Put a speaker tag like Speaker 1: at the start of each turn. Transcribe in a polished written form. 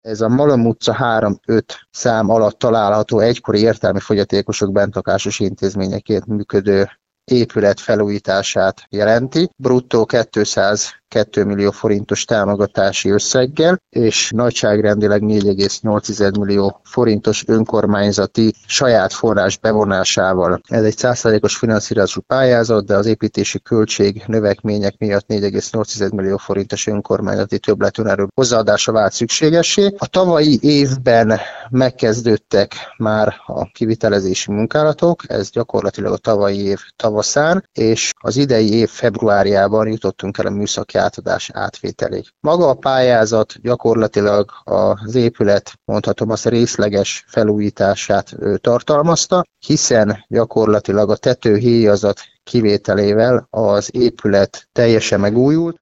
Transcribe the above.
Speaker 1: Ez a Malom utca 3-5 szám alatt található egykori értelmi fogyatékosok bentlakásos intézményeként működő épület felújítását jelenti. Bruttó 202 millió forintos támogatási összeggel, és nagyságrendileg 4,8 millió forintos önkormányzati saját forrás bevonásával. Ez egy 100%-os finanszírozású pályázat, de az építési költség növekmények miatt 4,8 millió forintos önkormányzati többletönerő hozzáadása vált szükségessé. A tavalyi évben megkezdődtek már a kivitelezési munkálatok, ez gyakorlatilag a tavalyi év tavaszán, és az idei év februárjában jutottunk el a műszaki átadás átvételig. Maga a pályázat gyakorlatilag az épület, mondhatom azt, részleges felújítását tartalmazta, hiszen gyakorlatilag a tetőhéjazat kivételével az épület teljesen megújult,